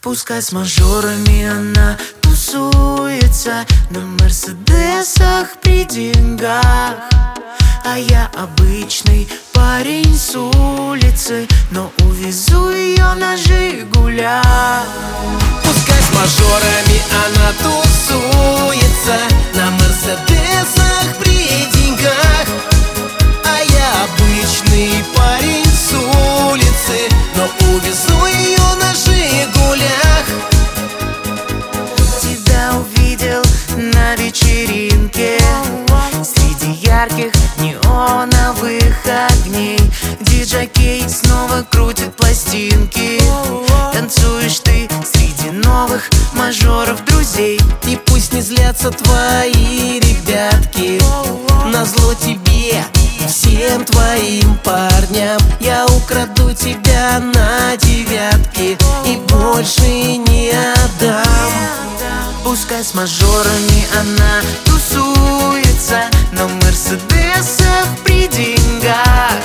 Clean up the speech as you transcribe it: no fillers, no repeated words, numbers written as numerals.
Пускай с мажорами она тусуется на мерседесах при деньгах, а я обычный парень с улицы, но увезу ее на Жигулях. Пускай с мажорами она тусуется на мерседесах при деньгах, а я обычный парень с улицы, но увезу ее на Жигулях. Тебя увидел на вечеринке среди ярких неоновых огней. Диджокей снова крутит пластинки. Танцуешь ты среди новых мажоров друзей. И пусть не злятся твои ребятки, назло тебе и всем твоим парням я украду тебя на девятки и больше не отдам. Пускай с мажорами она тусуется на мерседесах при деньгах,